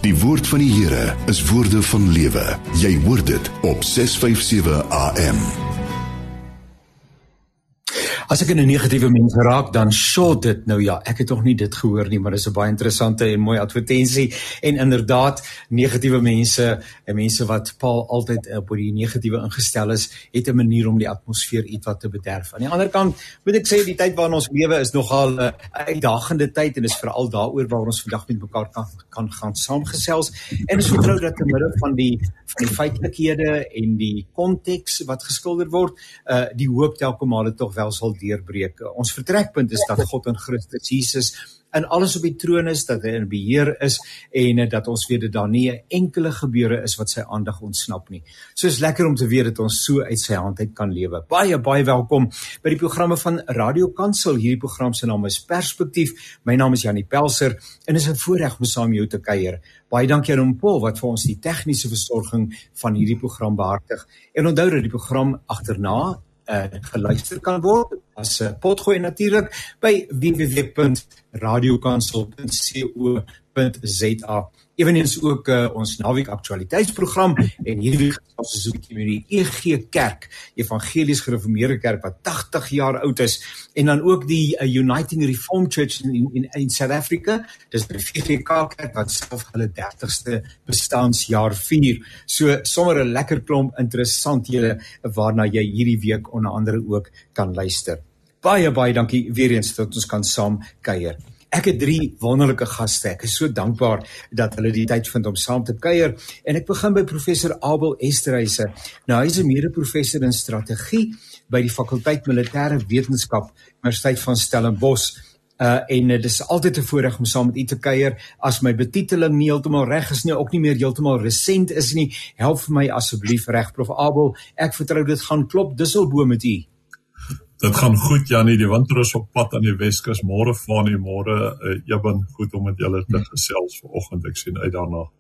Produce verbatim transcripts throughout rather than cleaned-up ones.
Die woord van die Here is woorde van lewe. Jy hoor dit op ses vyf sewe A M. As ek in 'n negatiewe mens raak, dan short dit. Nou ja, ek het toch nie dit gehoor nie, maar dit is 'n baie interessante en mooi advertensie. En inderdaad, negatiewe mense, en mense wat Paul altyd op die negatiewe ingestel is, het 'n manier om die atmosfeer iets wat te bederf. Aan die ander kant, moet ek sê, die tyd waarin ons lewe is nogal 'n uh, uitdagende tyd, en is veral daaroor waar ons vandag met mekaar kan, kan gaan saamgesels. En ons vertrou dat in midde van die, van die feitelikhede en die konteks wat geskilder word, uh, die hoop telke male tog wel sal deurbreek. Ons vertrekpunt is dat God in Christus Jesus en alles op die troon is, dat hy in beheer is, en dat ons weet dat daar nie 'n enkele gebeure is wat sy aandag ontsnap nie. So is lekker om te weet dat ons so uit sy hand uit kan lewe. Baie, baie welkom by die programme van Radio Kansel. Hierdie program se naam is Perspektief. My naam is Janie Pelser, en is 'n voorreg om saam jou te kuier. Baie dankie aan Paul, wat vir ons die tegniese versorging van hierdie program behartig. En onthou dat die program agterna Uh, geluister kan word, as uh, potgooi natuurlik, by w w w punt radiokansel punt co punt z a. Eweneens ook uh, ons naweek aktualiteitsprogram, en hierdie gesels is ook met die E G Kerk, Evangelies Gereformeerde Kerk, wat tagtig jaar oud is, en dan ook die uh, Uniting Reformed Church in, in, in South Africa, dis die V G K Kerk, wat self hulle dertigste bestaansjaar vier. So, sommer 'n lekker klomp interessant julle, waarna jy hierdie week onder andere ook kan luister. Baie, baie dankie weer eens dat ons kan saam kuier. Ek het drie wonderlike gaste. Ek is so dankbaar dat hulle die tyd vind om saam te kuier. En ek begin by professor Abel Esterhuise. Nou, hy is 'n mede-professor in strategie by die fakulteit militêre wetenskap, Universiteit van Stellenbosch. Uh, en dit is altyd 'n voorreg om saam met u te kuier. As my betiteling nie heeltemal reg is nie, ook nie meer heeltemal resent is nie, help vir my asseblief reg, Prof Abel. Ek vertrou dit gaan klop Dusselbo met u. Dit gaan goed, Janie, die winter is op pad aan die Weskus, môre van die môre, uh, jy ben goed om met julle te gesels vanoggend, ek sien uit daarna.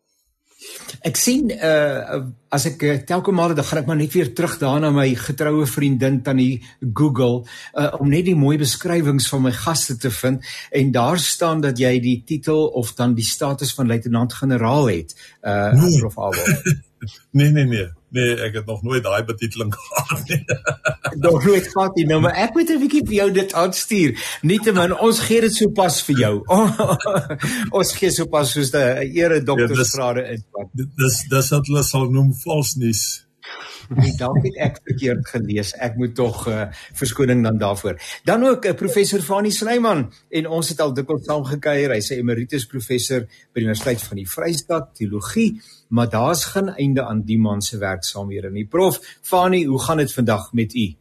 Ek sien, uh, as ek uh, telke male, dan gaan ek maar net weer terug daar na my getroue vriendin Tannie Google, uh, om net die mooi beskrywings van my gaste te vind, en daar staan dat jy die titel, of dan die status van luitenant-generaal het, uh, nee. Prof Abel. Nee, nee, nee, nee, ek het nog nooit daai betiteling gehad nie. Nog nooit gehad nie, nou, maar ek moet 'n bietjie vir jou dit aanstuur. Nietemin, ons gee dit so pas vir jou. Oh, ons gee so pas soos die ere doktersgrade ja, is. Dis, dis wat hulle sal noem vals nuus. Nee, dalk het ek verkeerd gelees. Ek moet tog uh, verskoning dan daarvoor. Dan ook uh, professor Fanie Snyman, en ons het al dikwels saam gekuier. Hy is 'n emeritus professor by die Universiteit van die Vrystaat, teologie, maar daar's geen einde aan die man se werksaamhede nie. Prof Fanie, hoe gaan dit vandag met u?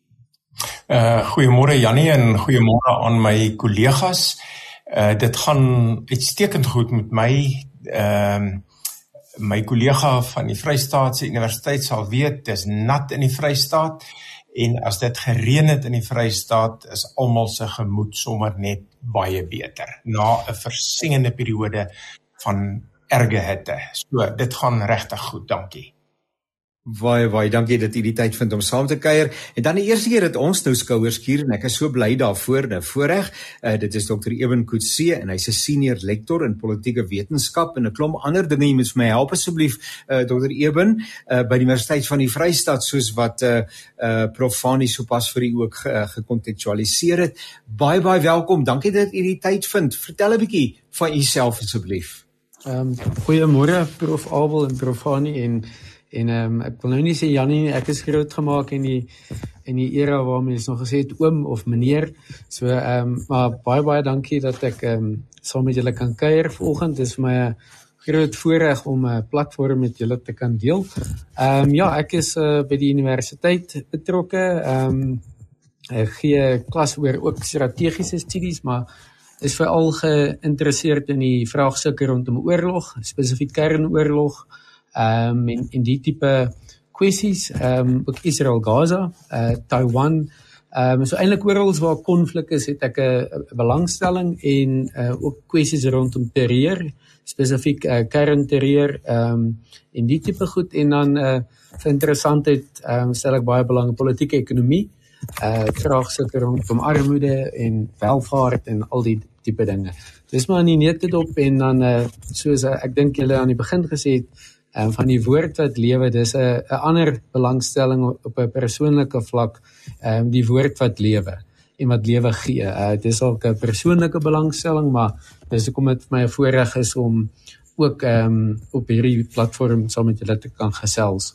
Uh, goeiemôre Jannie, en goeiemôre aan my kollegas. Uh, dit gaan uitstekend goed met my. Ehm uh, My kollega van die Vrystaatse Universiteit sal weet, dis nat in die Vrystaat, en as dit gereën het in die Vrystaat, is almal se gemoed sommer net baie beter, na 'n versingende periode van erge hitte. So, dit gaan regtig goed, dankie. Baie, baie dankie dat u die tyd vind om saam te kuier. En dan die eerste keer dat ons nou skouers skuur, en ek is so bly daarvoor, nou voorreg. Uh, dit is dokter Eben Coetzee, en hy's 'n senior lektor in politieke wetenskap, en 'n klomp ander dinge. Jy moet vir my help asseblief, uh, dokter Eben, uh, by die Universiteit van die Vrystaat, soos wat uh, uh, Prof Fanie sopas vir u ook ge, uh, gekontekstualiseer het. Baie, baie welkom. Dankie dat u die tyd vind. Vertel 'n bietjie van u self asseblief. Um, Goeiemôre, Prof Abel en Prof Fanie, en En um, ek wil nou nie sê Jannie, ek is groot gemaak in die in die era waar mens nog gesê het oom of meneer. So, um, maar baie baie dankie dat ek um, saam met julle kan kuier vanoggend. Dit is vir my 'n groot voorreg om 'n platform met julle te kan deel. Um, ja, ek is uh, by die universiteit betrokke. Um, ek gee klas oor ook strategiese studies, maar is veral geïnteresseerd in die vraagstukke rondom oorlog, spesifiek kernoorlog. Um, en, en die tipe kwessies, um, ook Israel-Gaza, uh, Taiwan, um, so eintlik oral waar konflik is, het ek 'n belangstelling, en uh, ook kwessies rondom terreur, spesifiek uh, kernterreur, um, en die tipe goed, en dan uh, vir interessantheid um, stel ek baie belang in politieke ekonomie, uh, vraagstukke rondom armoede en welvaart en al die tipe dinge. Dis maar in die neutedop en dan, uh, soos uh, ek dink julle aan die begin gesê het, um, van die woord wat lewe, dis 'n uh, 'n ander belangstelling op 'n persoonlike vlak, um, die woord wat lewe en wat lewe gee. Uh, dis ook 'n persoonlike belangstelling, maar dis hoekom dit vir my 'n voorreg is om ook um, op hierdie platform saam met julle te kan gesels.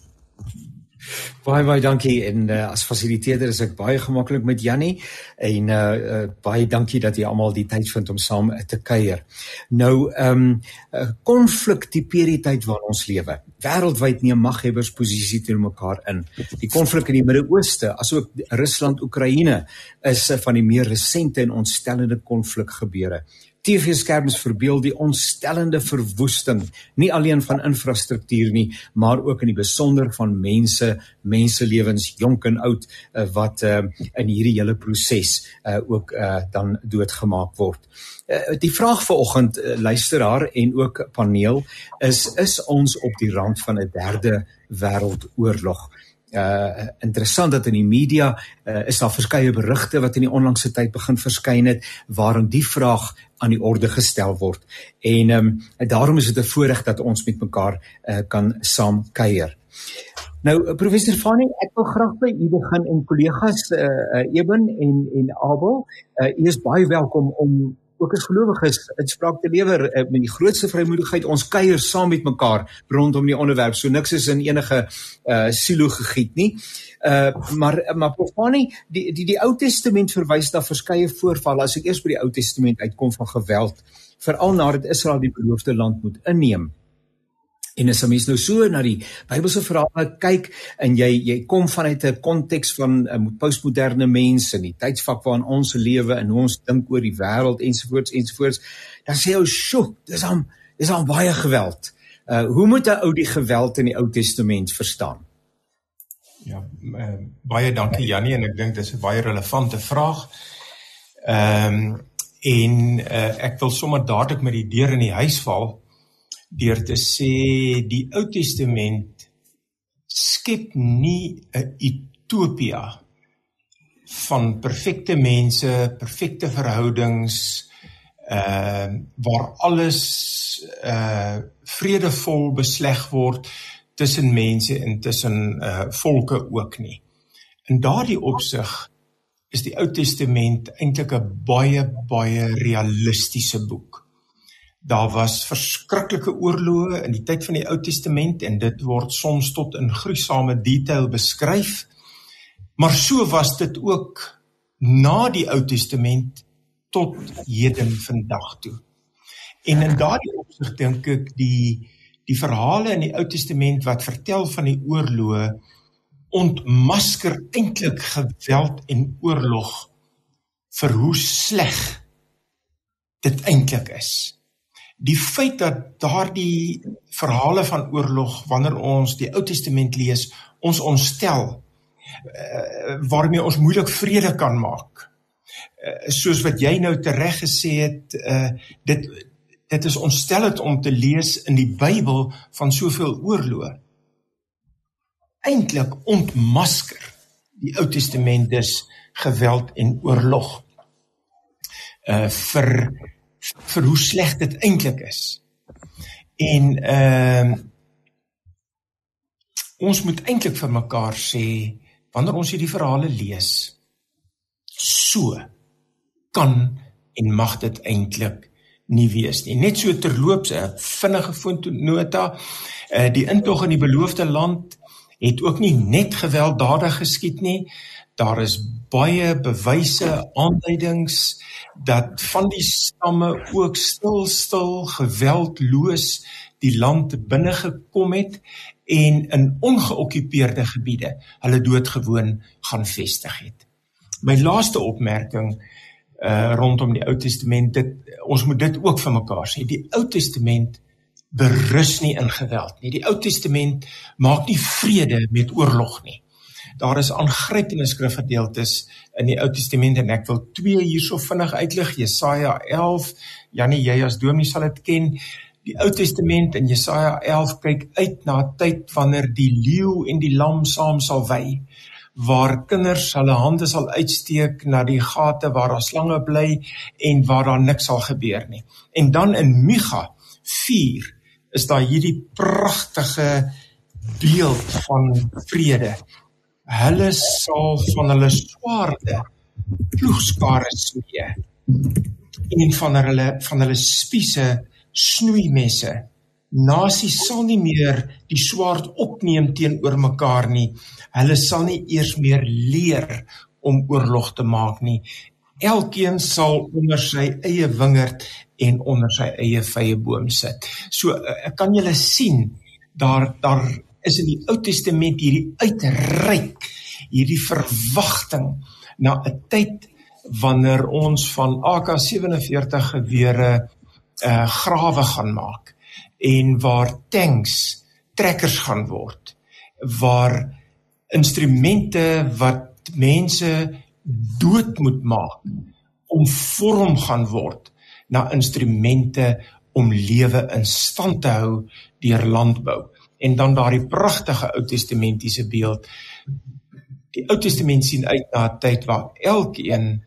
Baie baie dankie en uh, as fasiliteerder is ek baie gemaklik met Jannie en uh, uh, baie dankie dat jy almal die tyd vind om saam te kuier. Nou, ehm um, konflik tipeer die tyd waarin ons lewe. Wêreldwyd neem maghebbersposisie teen mekaar in. Die konflik in die Midde-Ooste, asook Rusland-Oekraïne, is van die meer resente en ontstellende konflikgebeure. T V-skerms verbeel die ontstellende verwoesting, nie alleen van infrastruktuur nie, maar ook in die besonder van mense, menselewens, jonk en oud, uh, wat uh, in hierdie hele proses uh, ook uh, dan doodgemaak word. Uh, die vraag vanoggend, uh, luisteraar en ook paneel, is, is ons op die rand van 'n derde wêreldoorlog? Uh, interessant dat in die media uh, is daar verskeie berigte wat in die onlangse tyd begin verskyn het, waarin die vraag aan die orde gestel word. En um, daarom is dit 'n voorreg dat ons met mekaar uh, kan saam kuier. Nou, professor Fani, ek wil graag by u begin en kollegas uh, uh, Eben en, en Abel, uh, u is baie welkom om ook as gelowiges inspraak te lewer uh, met die grootste vrymoedigheid. Ons kuier saam met mekaar rondom die onderwerp, so niks is in enige uh, silo gegiet nie. Uh, maar maar Profani, die, die, die Ou Testament verwys na verskeie voorvalle, as ek eers by die Ou Testament uitkom, van geweld, veral nadat Israel die beloofde land moet inneem. En as 'n mens nou so na die Bybelse verhale kyk, en jy, jy kom vanuit 'n konteks van uh, postmoderne mense, die tydsvak waarin ons lewe, en hoe ons dink oor die wêreld, ensovoorts, ensovoorts, dan sê ons, sjoe, dis aan, dis aan baie geweld. Uh, hoe moet 'n ou die geweld in die Ou Testament verstaan? Ja, uh, baie dankie Jannie, en ek dink dis 'n baie relevante vraag. Ehm um, en uh, ek wil sommer dadelik met die deur in die huis val, deur te sê die Ou Testament skep nie 'n utopia van perfekte mense, perfekte verhoudings, uh, waar alles uh, vredevol besleg word tussen mense en tussen uh, volke ook nie. In daardie opsig is die Ou Testament eintlik 'n baie, baie realistiese boek. Daar was verskriklike oorloë in die tyd van die Ou Testament en dit word soms tot in gruisame detail beskryf, maar so was dit ook na die Ou Testament tot heden vandag toe. En in daardie opsig dink ek die die verhale in die Ou Testament wat vertel van die oorloë ontmasker eintlik geweld en oorlog vir hoe sleg dit eintlik is. Die feit dat daardie verhale van oorlog, wanneer ons die Ou Testament lees, ons ontstel, uh, waarmee ons moeilik vrede kan maak. Uh, soos wat jy nou tereg gesê het, uh, dit, dit is ontstellend om te lees in die Bybel van soveel oorloë. Eintlik ontmasker die Ou Testament dus geweld en oorlog uh, vir vir hoe sleg dit eintlik is. En uh, ons moet eintlik vir mekaar sê, wanneer ons hierdie verhale lees, so kan en mag dit eintlik nie wees nie. Net so terloops, 'n vinnige voetnota, uh, die intog in die beloofde land het ook nie net gewelddadig geskied nie. Daar is baie bewyse, aanduidings, dat van die stamme ook stil, stil, geweldloos die land binnegekom het en in ongeokkupeerde gebiede hulle doodgewoon gaan vestig het. My laaste opmerking uh, rondom die Ou Testament, dit, ons moet dit ook vir mekaar sê, die Ou Testament berus nie in geweld nie. Die Ou Testament maak nie vrede met oorlog nie. Daar is aangrypende skrifgedeeltes in die Ou Testament en ek wil twee hierso vinnig uitlig. Jesaja elf, Jannie, jy as dominee sal dit ken. Die Ou Testament in Jesaja elf kyk uit na 'n tyd wanneer die leeu en die lam saam sal wei, waar kinders hulle hande sal uitsteek na die gate waar daar slange bly en waar daar niks sal gebeur nie. En dan in Micha vier is daar hierdie pragtige beeld van vrede. Hulle sal van hulle swaarde ploegskare smee en van hulle, van hulle spiese snoeimesse. Nasies sal nie meer die swaard opneem teenoor mekaar nie. Hulle sal nie eers meer leer om oorlog te maak nie. Elkeen sal onder sy eie wingerd en onder sy eie vyeboom sit. So, ek kan julle sien, daar, daar is in die Ou Testament hierdie uitreik, hierdie verwagting na 'n tyd wanneer ons van A K sewenveertig gewere uh, grawe gaan maak en waar tanks trekkers gaan word, waar instrumente wat mense dood moet maak, omvorm gaan word na instrumente om lewe in stand te hou deur landbou. En dan daardie pragtige Ou Testamentiese beeld. Die Ou Testament sien uit na 'n tyd waar elkeen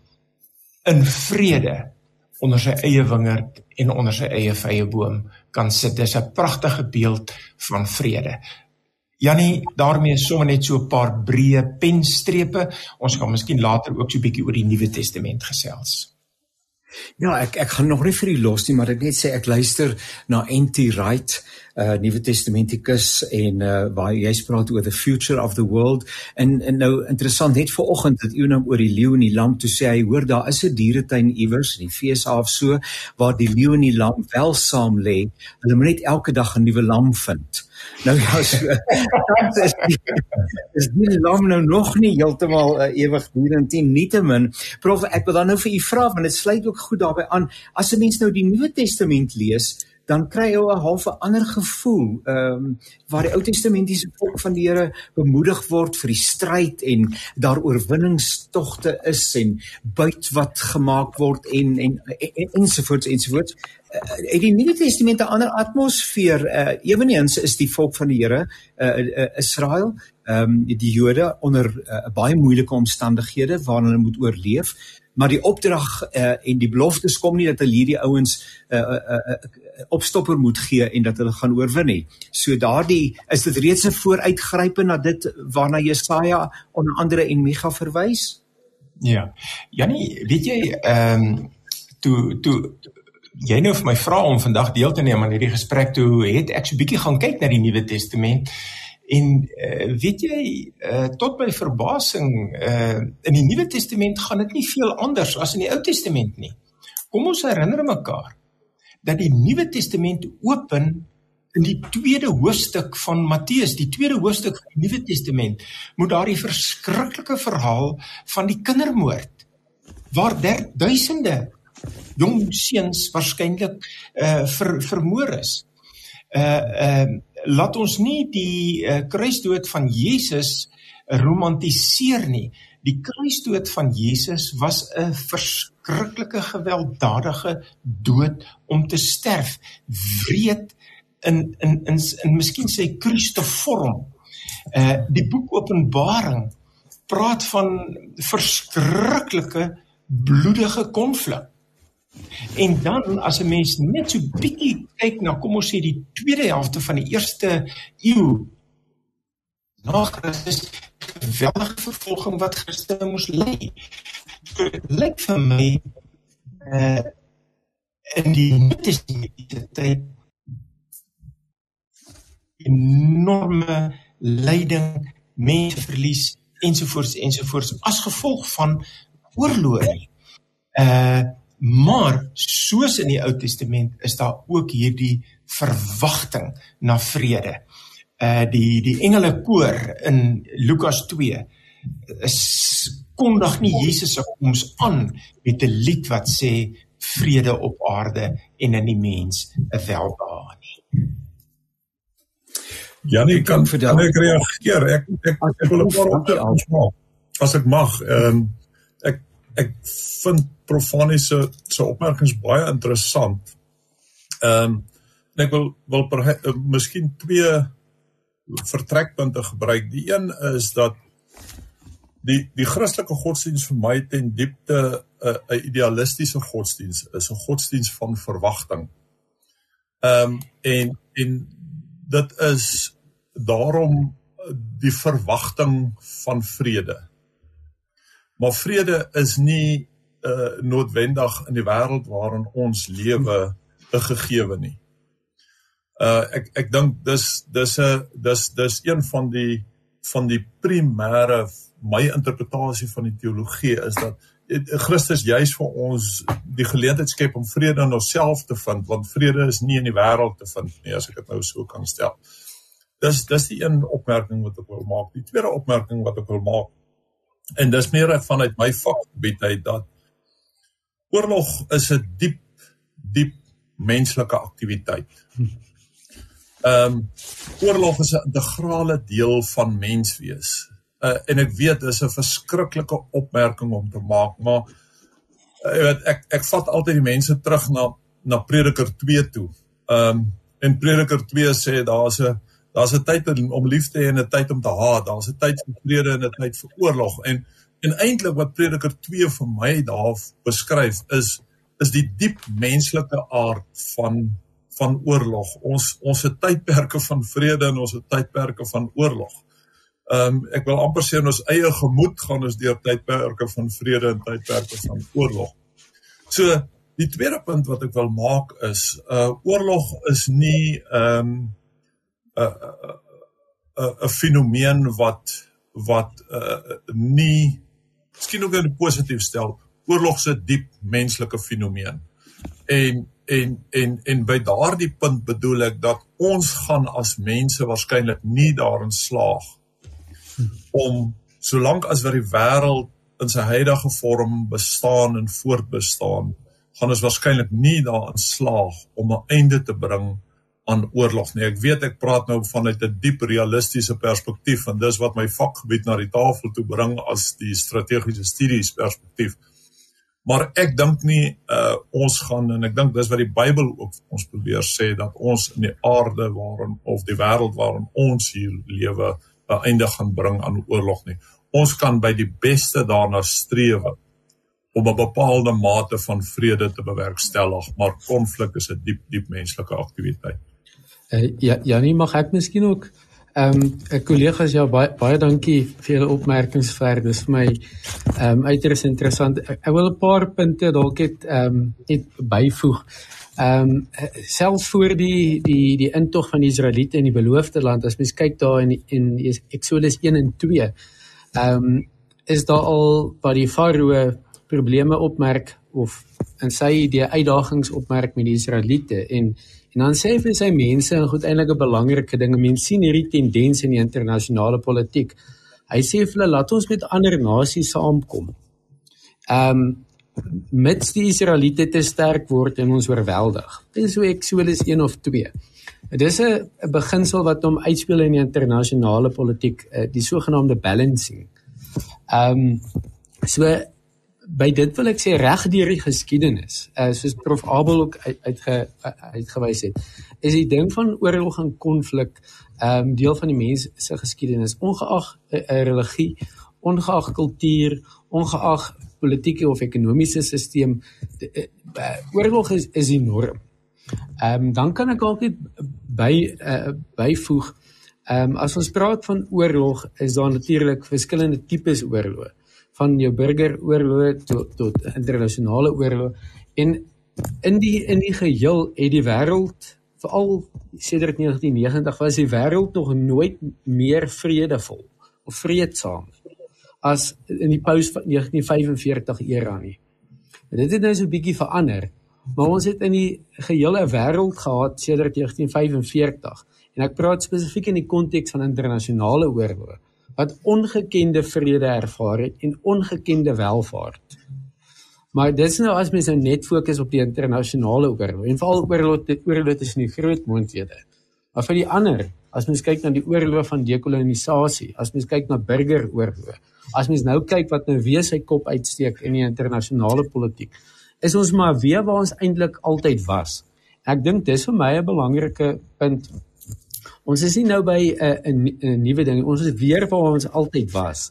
in vrede onder sy eie wingerd en onder sy eie vyeboom kan sit. Dis 'n pragtige beeld van vrede. Jannie, daarmee sommer net so 'n paar breë penstrepe. Ons gaan miskien later ook so 'n bietjie oor die Nuwe Testament gesels. Ja, ek ek gaan nog nie vir u los nie, maar ek net sê ek luister na N T Wright, uh, Nuwe Testamentikus, en uh, waar jy praat oor the future of the world, en, en nou interessant, net vanoggend het u nou oor die leeu en die lam, toe sê hy, hoor, daar is 'n dieretuin iewers, in die V S A of so, waar die leeu en die lam wel saam lê, hulle moet net elke dag 'n nuwe lam vind. Nou ja, so, is, die, is die lam nou nog nie heeltemal uh, ewig dierend nie, nietemin. Prof, ek wil dan nou vir u vra, want dit sluit ook goed daarbey aan, as 'n mens nou die Nuwe Testament lees, dan kry jy 'n half 'n ander gevoel, um, waar die Ou Testamentiese volk van die Here bemoedig word vir die stryd, en daar oorwinningstogte is, en buit wat gemaak word, en, en, en ensovoorts, ensovoorts. Uh, die Nuwe Testament 'n ander atmosfeer, uh, eweneens is die volk van die Here, uh, uh, Israel, um, die Jode, onder uh, baie moeilike omstandighede, waarin hulle moet oorleef, maar die opdrag uh, en die beloftes kom nie dat hulle hierdie ouens uh, uh, uh, opstopper moet gee en dat hulle gaan oorwin nie. So daardie, is dit reeds 'n vooruitgrype na dit waarna Jesaja onder andere en Micha verwys? Ja, Jannie, weet jy, um, toe, toe, jy nou vir my vra om vandag deel te neem aan hierdie gesprek, toe het ek so 'n bietjie gaan kyk na die Nuwe Testament, en uh, weet jy, uh, tot my verbasing, uh, in die Nuwe Testament gaan dit nie veel anders as in die Ou Testament nie. Kom ons herinner mekaar, dat die Nuwe Testament open in die tweede hoofstuk van Matteus, die tweede hoofstuk van die Nuwe Testament, moet daar die verskriklike verhaal van die kindermoord, waar der duisende jong seuns waarskynlik uh, ver, vermoor is. Uh, uh, laat ons nie die uh, kruisdood van Jesus romantiseer nie. Die kruisdood van Jesus was 'n verskriklike, gewelddadige dood om te sterf. Wreed in, in, in, in miskien sy kruiste vorm. Uh, die boek Openbaring praat van verskriklike, bloedige konflik. En dan, as 'n mens net so bietjie kyk na, kom ons sê, die tweede helfte van die eerste eeu na Christus, geweldige vervolging wat Christene moes lei. So, dit lyk vir my, uh, in die Nuwe Testamentiese tyd, enorme lyding, menseverlies, ensovoorts, ensovoorts, as gevolg van oorloë. Uh, maar, soos in die Ou Testament, is daar ook hierdie verwagting na vrede. Uh, die, die engelekoor in Lukas twee is, kondig nie Jesus se koms aan met 'n lied wat sê vrede op aarde en in die mens 'n welbehae nie. Jannie, kan, kan ek reageer? Ek, ek, ek wil 'n paar opmerkings maak, as ek mag. Um, ek, ek vind Prof Fanie se se opmerkings baie interessant. Um, en ek wil, wil per, uh, miskien twee vertrekpunte gebruik. Die een is dat die die Christelike godsdienst vir my ten diepte 'n uh, idealistiese godsdienst is, 'n godsdienst van verwagting. Um, en, en dit is daarom die verwagting van vrede. Maar vrede is nie uh, noodwendig in die wêreld waarin ons lewe 'n gegewe nie. Uh, ek ek dink dis dis 'n dis dis een van die van die primêre, my interpretasie van die teologie is dat Christus juis vir ons die geleentheid skep om vrede in onsself te vind, want vrede is nie in die wêreld te vind nie, as ek dit nou so kan stel. Dis dis die een opmerking wat ek wil maak. Die tweede opmerking wat ek wil maak, en dis meer vanuit my vakgebied uit, dat oorlog is 'n diep, diep menslike aktiwiteit. Um, oorlog is 'n integrale deel van menswees. Uh, en ek weet, dis 'n verskriklike opmerking om te maak, maar uh, weet, ek, ek vat altyd die mense terug na, na Prediker twee toe. Um, en Prediker twee sê, daar's 'n daar's 'n tyd om lief te hê en 'n tyd om te haat, daar's 'n tyd vir vrede en 'n tyd vir oorlog. En, en eintlik wat Prediker twee vir my daar beskryf, is, is die diep menslike aard van van oorlog. Ons, ons het tydperke van vrede en ons het tydperke van oorlog. Um, ek wil amper sê in ons eie gemoed gaan ons deur tydperke van vrede en tydperke van oorlog. So, die tweede punt wat ek wil maak is, uh, oorlog is nie 'n um, uh, uh, uh, uh, fenomeen wat, wat uh, nie, miskien ook in die positief stel, oorlog is 'n diep menslike fenomeen. En En, en, en by daardie punt bedoel ek dat ons gaan as mense waarskynlik nie daarin slaag om, solank as wat die wêreld in sy huidige vorm bestaan en voortbestaan, gaan ons waarskynlik nie daarin slaag om 'n einde te bring aan oorlog nie. Ek weet ek praat nou vanuit 'n diep realistiese perspektief, en dis wat my vakgebied na die tafel toe bring as die strategiese studies perspektief. Maar ek dink nie, uh, ons gaan, en ek dink dis wat die Bybel ook ons probeer sê, dat ons in die aarde waarin, of die wêreld waarin ons hier lewe, 'n einde gaan bring aan oorlog nie. Ons kan by die beste daarna strewe, om 'n bepaalde mate van vrede te bewerkstellig, maar konflik is 'n diep, diep menslike aktiwiteit. Uh, ja, Janie, mag ek miskien ook, Um, collega's, ja, baie, baie dankie vir julle opmerkings ver, dis vir my um, uiters interessant. Ek, ek wil 'n paar punte dalk net um, net byvoeg. Um, selfs voor die, die, die intog van die Israeliete in die beloofde land, as mens kyk daar in, in Exodus een en twee, um, is daar al wat die Farao probleme opmerk, of in sy idee uitdagings opmerk met die Israeliete, en En dan sê hy vir sy mense, en goed eintlik 'n belangrike ding, mense sien hierdie tendens in die internasionale politiek. Hy sê vir hulle, laat ons met ander nasies saamkom. Um, mits die Israeliete te sterk word en ons oorweldig. Dit is so Exodus een of twee. Dit is 'n beginsel wat hom uitspeel in die internasionale politiek, die sogenaamde balancing. Um, so, by dit wil ek sê, reg deur die geskiedenis, uh, soos Prof Abel ook uit, uitge, uitgewys het, is die ding van oorlog en konflik um, deel van die mens se geskiedenis, ongeag 'n uh, religie, ongeag kultuur, ongeag politieke of ekonomiese sisteem, uh, uh, oorlog is, is die norm. Um, dan kan ek ook net by, uh, byvoeg, um, as ons praat van oorlog, is daar natuurlik verskillende tipes oorlog, van jou burgeroorlog tot, tot internasionale oorlog, en in die, in die geheel het die wêreld, veral sedert negentien negentig, was die wêreld nog nooit meer vredevol, of vreedsaam, as in die post negentien vyfenveertig era nie. Dit het nou so 'n bietjie verander, maar ons het in die gehele wêreld gehad sedert negentien vyfenveertig, en ek praat spesifiek in die konteks van internasionale oorlog, wat ongekende vrede ervaar het en ongekende welvaart. Maar dit is nou as mens nou net fokus op die internasionale oorlog, en veral oorlog, oorlog tussen die groot moondhede. Maar vir die ander, as mens kyk na die oorlog van dekolonisasie, as mens kyk na burgeroorlog, as mens nou kyk wat nou weer sy kop uitsteek in die internasionale politiek, is ons maar weer waar ons eintlik altyd was. En ek dink dis vir my 'n belangrike punt. Ons is nie nou by 'n uh, nuwe ding, ons is weer waar ons altyd was.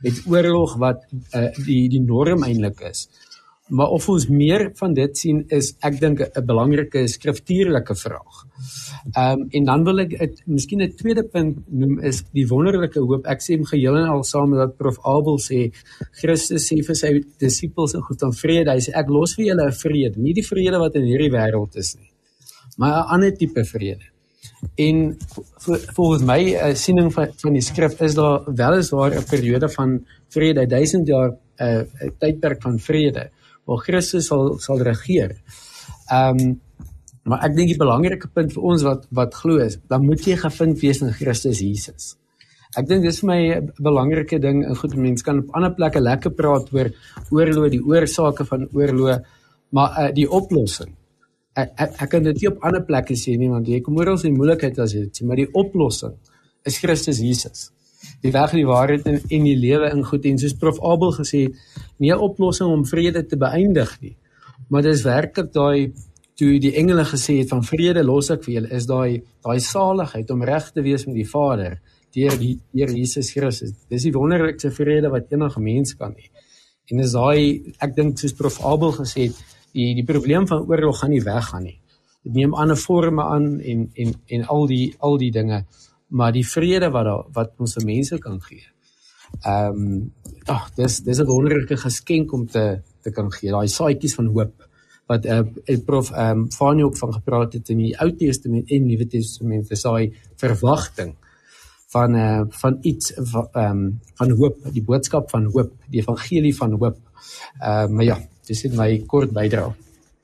met oorlog wat uh, die die norm eintlik is. Maar of ons meer van dit sien is, ek dink, 'n belangrike skriftuurlike vraag. Um, en dan wil ek het, miskien 'n tweede punt noem is die wonderlike hoop. Ek sê hom geheel en al saam met wat Prof Abel sê. Christus sê vir sy disippels in goed van vrede. Hy sê ek los vir julle 'n vrede, nie die vrede wat in hierdie wêreld is nie, maar 'n ander tipe vrede. En volgens my uh, siening van, van die skrif is daar weliswaar 'n periode van vrede, duisend jaar 'n uh, tydperk van vrede, waar Christus sal, sal regeer. Um, maar ek dink die belangrike punt vir ons wat, wat glo is, dan moet jy gevind wees in Christus Jesus. Ek dink dis vir my 'n belangrike ding, en goed, mense kan op ander plekke lekker praat oor oorlog, die oorsake van oorlog, maar uh, die oplossing, ek, ek, ek kan dit nie op ander plekke sê nie, want jy kom oral in die moeilikheid as jy dit sê, maar die oplossing is Christus Jesus. Die weg, die waarheid en, en die lewe in goed, en soos Prof Abel gesê het, nie 'n oplossing om vrede te beëindig nie, maar dis werklik daai, toe die engele gesê het van vrede los ek vir julle, is daai daai saligheid om reg te wees met die Vader deur die deur Jesus Christus. Dis die wonderlikste vrede wat enige mens kan hê. En is daai, ek dink soos Prof Abel gesê het, die die probleem van oorlog gaan nie weggaan nie. Dit neem ander forme aan en en en al die al die dinge, maar die vrede wat daar wat ons vir mense kan gee. Ehm um, ag, dis dis 'n wonderlike geskenk om te te kan gee. Daai saadjies van hoop wat uh, Prof ehm um, Fanie ook van gepraat het in die Ou Testament en Nuwe Testament, is daai verwagting van uh, van iets van, um, van hoop, die boodskap van hoop, die evangelie van hoop. Uh, maar ja, dis net my kort bydra.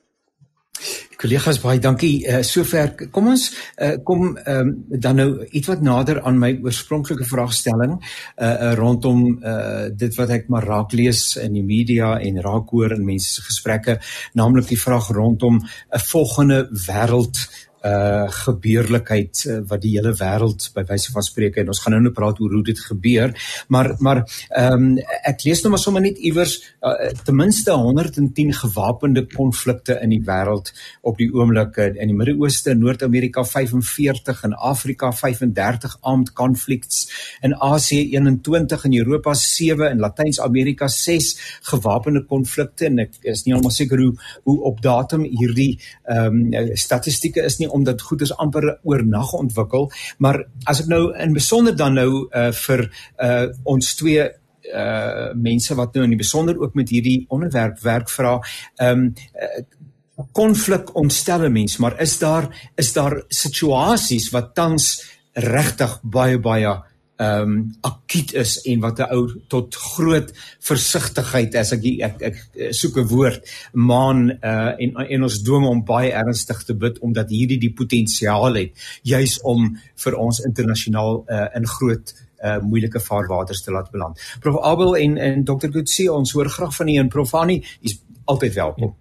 Kollegas, baie dankie. Uh, sover, kom ons uh, kom um, dan nou iets wat nader aan my oorspronklike vraagstelling uh, uh, rondom uh, dit wat ek maar raak lees in die media en raak hoor in mense se gesprekke, naamlik die vraag rondom 'n volgende wêreld uh gebeurlikheid uh, wat die hele wêreld by wyse van spreke, en ons gaan nou nou praat oor hoe dit gebeur, maar maar ehm um, ek lees nou maar sommer net iewers uh, ten minste honderd en tien gewapende konflikte in die wêreld op die oomblik, in die Midde-Ooste, Noord-Amerika vyfenveertig, in Afrika vyfendertig armed conflicts, in Asië eenentwintig, in Europa sewe, in Latyns-Amerika ses gewapende konflikte, en ek is nie almal seker hoe hoe op datum hierdie ehm um, statistieke is nie, omdat goed is amper oornag ontwikkel, maar as ek nou in besonder dan nou uh, vir uh, ons twee uh, mense wat nou in die besonder ook met hierdie onderwerp werk vra, um, uh, konflik ontstel 'n mens, maar is daar is daar situasies wat tans regtig baie baie Um, akiet is en wat 'n ou tot groot versigtigheid, as ek, ek, ek, ek soek 'n woord, maan uh, en, en ons dwing om baie ernstig te bid, omdat hierdie die potensiaal het, juis om vir ons internasionaal uh, in groot uh, moeilike vaarwaters te laat beland. Prof Abel en, en dokter Coetzee, ons hoor graag van u, en Prof Fanie is altyd welkom.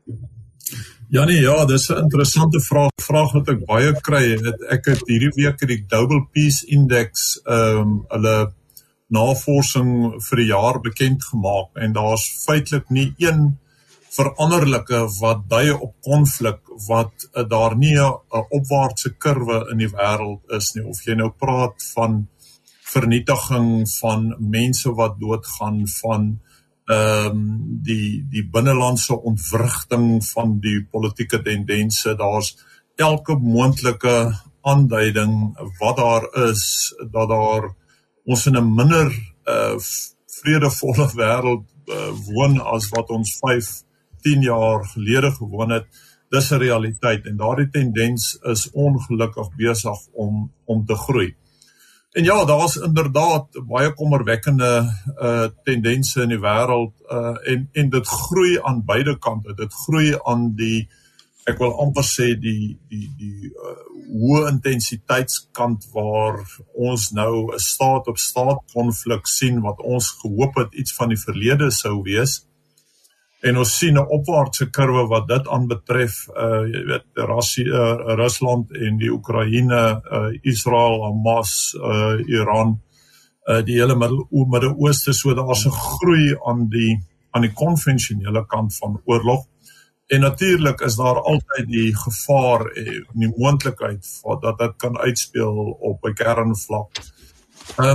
Ja nee, ja, dis 'n interessante vraag, vraag wat ek baie kry. Ek het hierdie week die Global Peace Index, ehm um, hulle navorsing vir die jaar bekend gemaak, en daar's feitelik nie een veranderlike wat dui op konflik wat uh, daar nie 'n opwaartse kurwe in die wêreld is nie, of jy nou praat van vernietiging, van mense wat doodgaan, van Ehm um, die die binnelandse ontwrigting van die politieke tendense. Daar's elke moontlike aanduiding wat daar is, dat daar ons in 'n minder uh, vredevolle wêreld uh, woon as wat ons vyf, tien jaar gelede gewoon het. Dis 'n realiteit, en daardie tendens is ongelukkig besig om om te groei. En ja, daar is inderdaad baie kommerwekkende uh, tendense in die wêreld, uh, en, en dit groei aan beide kante. Dit groei aan die, ek wil amper sê, die, die, die uh, hoë intensiteitskant waar ons nou 'n staat-op-staat konflik sien, wat ons gehoop het iets van die verlede sou wees. En ons sien 'n opwaartse kurwe wat dit aanbetref, uh, jy weet, Russie, uh, Rusland en die Oekraïne, uh, Israel, Hamas, uh, Iran, uh, die hele Midde-Ooste, so daar's 'n groei aan die aan die konvensionele kant van oorlog. En natuurlik is daar altyd die gevaar en die moontlikheid dat dit kan uitspeel op 'n kernvlak. Ehm um,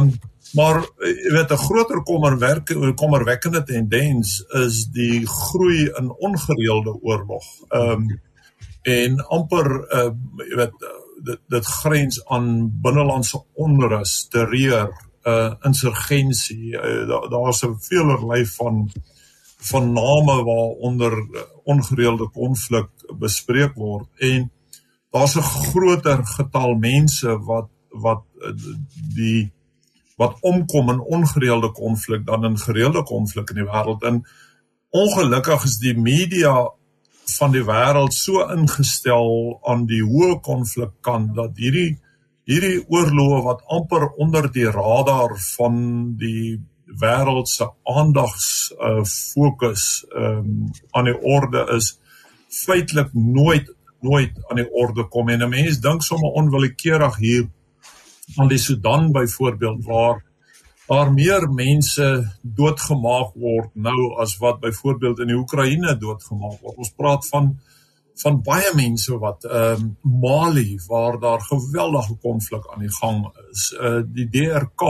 Maar jy weet 'n groter kommerwerk, kommerwekkende tendens is die groei in ongereelde oorlog. Ehm um, en amper uh, jy weet dit dit grens aan binnelandse onrus, terreur, uh, insurgensie. Uh, daar daar's 'n veelerlei van van name waaronder ongereelde konflik bespreek word en daar's 'n groter getal mense wat wat die wat omkom in ongereelde konflik dan in gereelde konflik in die wêreld. En ongelukkig is die media van die wêreld so ingestel aan die hoë konflikkant dat hierdie hierdie oorloë wat amper onder die radar van die wêreld se aandags uh, fokus um, aan die orde is, feitelik nooit nooit aan die orde kom. En 'n mens dink sommer onwillekeurig hier aan die Sudan byvoorbeeld, waar daar meer mense doodgemaak word nou as wat byvoorbeeld in die Oekraïne doodgemaak word. Ons praat van van baie mense wat um, Mali, waar daar geweldige konflik aan die gang is, uh, die D R K,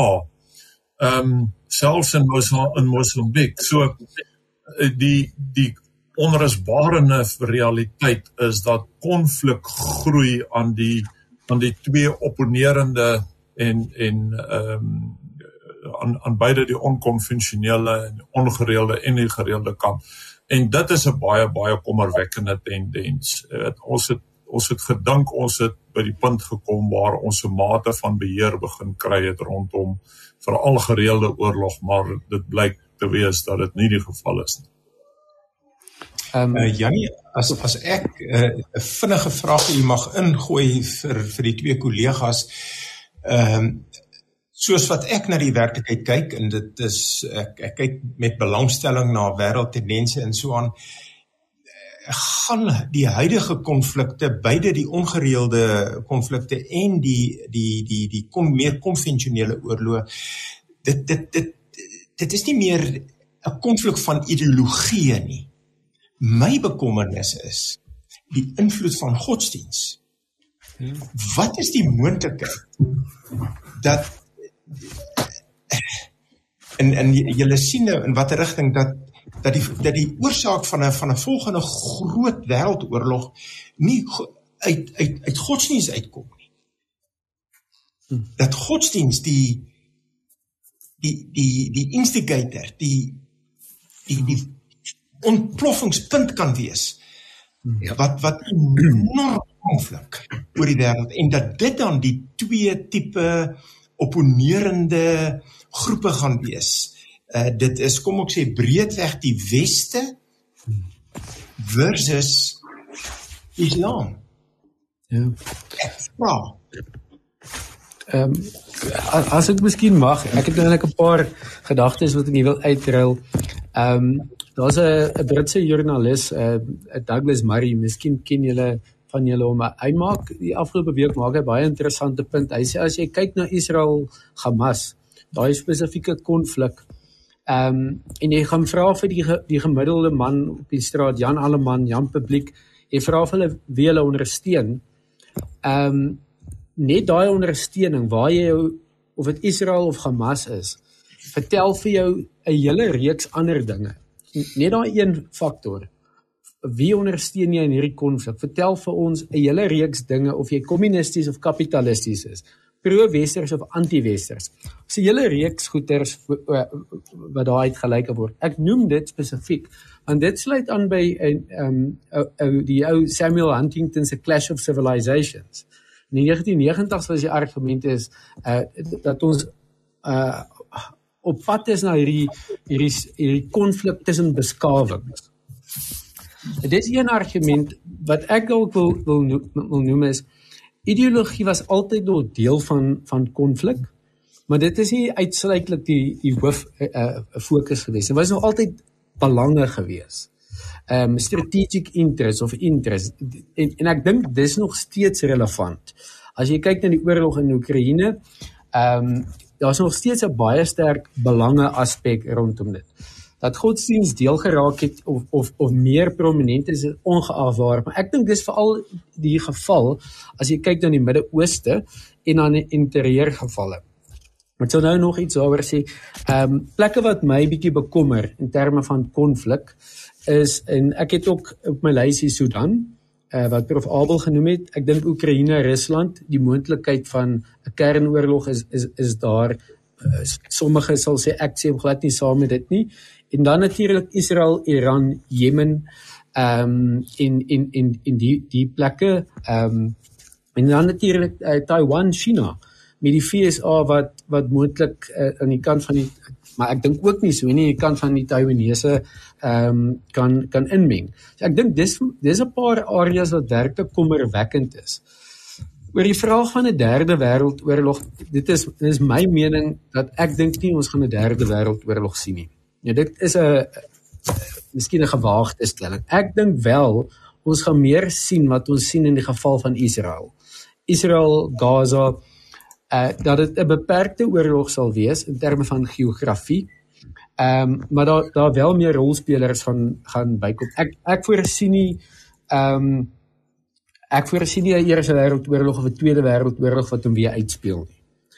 um, selfs in, Mosa in Mosambik. So die die onrusbarende realiteit is dat konflik groei aan die aan die twee opponerende en en um, aan aan beide die onkonvensionele en ongereelde en die gereelde kant. En dit is 'n baie baie kommerwekkende tendens. Uh, ons het ons het gedink ons het by die punt gekom waar ons 'n mate van beheer begin kry het rondom veral gereelde oorlog, maar dit blyk te wees dat dit nie die geval is nie. Um, uh, Jannie, as, as ek 'n uh, vinnige vraag jy mag ingooi vir, vir die twee kollegas, um, soos wat ek na die werklikheid kyk, en dit is, ek, ek kyk met belangstelling na wêreldtendense en so aan, gaan die huidige konflikte, beide die ongereelde konflikte en die, die, die, die kon, meer konvensionele oorloë, dit, dit, dit, dit is nie meer 'n konflik van ideologie nie. My bekommernis is die invloed van godsdiens. Wat is die moontlikheid dat en, en julle sien nou in watter rigting dat dat die dat die oorsaak van 'n van 'n volgende groot wêreldoorlog nie uit uit uit godsdiens uitkom nie. Dat godsdiens die die die die instigator, die die die ontploffingspunt kan wees, ja. wat wat enorm konflik oor die wêreld, en dat dit dan die twee tipe opponerende groepe gaan wees. Uh, dit is, kom ek sê, breedweg die Weste versus Islam. Ja. Ek vra. Um, as ek miskien mag, ek het eintlik 'n paar gedagtes wat ek nie wil uitruil. Um, Daar's 'n Britse joernalis, uh, Douglas Murray, miskien ken julle van julle hom. Hy maak die afgelope week maak hy baie interessante punt. Hy sê as jy kyk na Israel Hamas, daai spesifieke konflik, um, en jy gaan vra vir die die gemiddelde man op die straat, Jan Alleman, Jan Publiek, jy vra vir hulle wie hulle ondersteun. Um, net daai ondersteuning, waar jy jou, of dit Israel of Hamas is, vertel vir jou 'n hele reeks ander dinge. Net daai een faktor. Wie ondersteun jy in hierdie konflik? Vertel vir ons 'n hele reeks dinge, of jy kommunisties of kapitalisties is, pro-westers of anti-westers. Dis 'n hele reeks goeters wat daar uitgelyk word. Ek noem dit spesifiek, want dit sluit aan by um, uh, die ou Samuel Huntington se Clash of Civilizations. In die negentien negentigs was die argument is uh, dat ons uh, op pad is na hierdie hierdie hierdie konflik tussen beskawings. Dit is een argument wat ek ook wil wil, no, wil noem is ideologie was altyd nog deel van van konflik, maar dit is nie uitsluitlik die die hoof uh, fokus gewees. Dit was nog altyd belange gewees. Um, strategic interest of interest en, en ek dink dis nog steeds relevant. As jy kyk na die oorlog in Oekraïne, ehm um, daar is nog steeds 'n baie sterk belange aspek rondom dit. Dat godsdienst deel geraak het of, of, of meer prominent is, is ongeacht, maar ek dink dis veral die geval as jy kyk na die Midde-Ooste en aan die interieurgevalle. Ek sal nou nog iets daaroor sê. Ehm um, plekke wat my bietjie bekommer in terme van konflik is, en ek het ook op my lysie Sudan, uh, wat Prof Abel genoem het, ek dink Oekraïne, Rusland, die moontlikheid van 'n kernoorlog is is is daar. Uh, sommige sal sê ek sê glad nie saam met dit nie. En dan natuurlik Israel, Iran, Jemen, ehm um, in in in in die die plekke, ehm um, en dan natuurlik uh, Taiwan, China, met die V S A wat wat moontlik uh, aan die kant van die, maar ek dink ook nie so nie, die kant van die Taiwanese ehm um, kan kan inmeng. So ek dink dis dis 'n paar areas wat werklik kommerwekkend is. Oor die vraag van 'n derde wêreldoorlog, dit is dit is my mening dat ek dink nie ons gaan 'n derde wêreldoorlog sien nie. Ja, dit is 'n miskien 'n gewaagde stelling. Ek dink wel ons gaan meer sien wat ons sien in die geval van Israel. Israel, Gaza, uh, dat dit 'n beperkte oorlog sal wees in terme van geografie. Ehm um, maar daar daar wel meer rolspelers gaan gaan bykom. Ek ek voorsien nie ehm um, ek voorsien nie 'n Eerste Wêreldoorlog of 'n Tweede Wêreldoorlog wat hom weer uitspeel nie.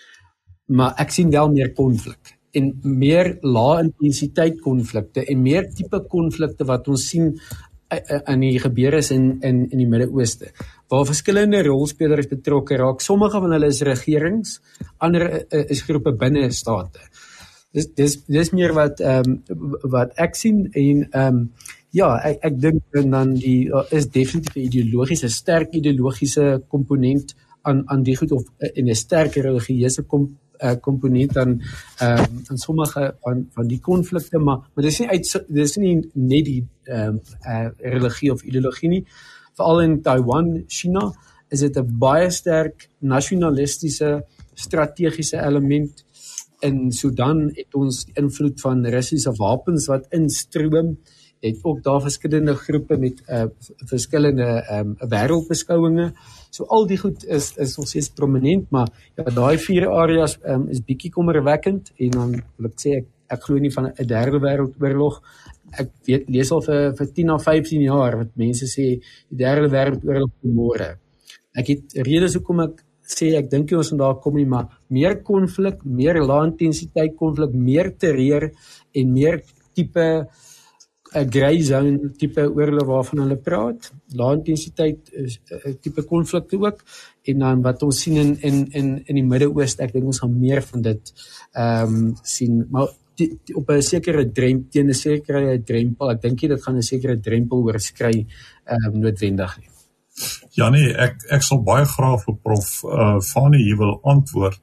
Maar ek sien wel meer konflik en meer lae intensiteit konflikte en meer tipe konflikte wat ons sien in die gebeure is in in in die Midde-Ooste, waar verskillende rolspelers betrokke raak. Sommige van hulle is regerings, ander is groepe binne state. Dis dis dis meer wat ehm um, wat ek sien en ehm um, ja, ek ek dink dan die uh, is definitief 'n ideologiese sterk ideologiese komponent aan aan die goed of in 'n sterk religieuse kom uh, komponent aan ehm um, aan sommige van van die konflikte, maar maar dis nie uit dis nie net die ehm um, uh, religie of ideologie nie. Veral in Taiwan, China, is dit 'n baie sterk nasionalistiese strategiese element. In Sudan het ons die invloed van Russiese wapens wat instroom. Het ook daar verskillende groepe met uh, verskillende um, wêreldbeskouinge. So al die goed is is nog steeds prominent, maar ja, daai vier areas um, is bietjie kommerwekkend en dan wil ek sê ek, ek glo nie van 'n derde wêreldoorlog. Ek weet lees al vir vir tien of vyftien jaar wat mense sê die derde wêreldoorlog môre. Ek het redes hoekom ek sê ek dink ons van daar kom nie, maar meer konflik, meer lae intensiteit konflik, meer terreur en meer tipe 'n grey zone tipe oorlog waarvan hulle praat. Lae intensiteit is 'n tipe konflikte ook en dan wat ons sien in in in in die Midde-Ooste, ek dink ons gaan meer van dit ehm um, sien, maar die, die, op 'n sekere drempel teen 'n sekere drempel. Ek dink nie dit gaan 'n sekere drempel oorskry ehm um, noodwendig nie. Ja nee, ek ek sal baie graag vir Prof uh, Fani hier wil antwoord.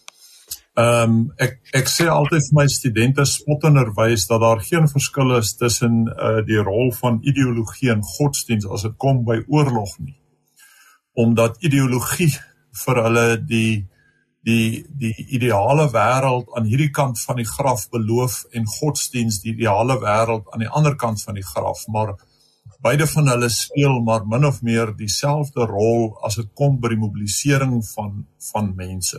Ehm um, ek ek sê altyd vir my studente spottenderwys dat daar geen verskil is tussen uh, die rol van ideologie en godsdienst as dit kom by oorlog nie. Omdat ideologie vir hulle die die die ideale wêreld aan hierdie kant van die graf beloof en godsdienst die ideale wêreld aan die ander kant van die graf, maar beide van hulle speel maar min of meer dieselfde rol as dit kom by die mobilisering van van mense.